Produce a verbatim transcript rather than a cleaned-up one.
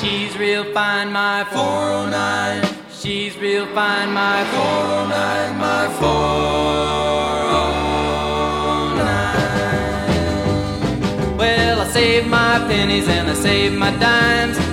She's real fine, my four oh nine. She's real fine, my four oh nine, my four oh nine. Well, I saved my pennies and I saved my dimes.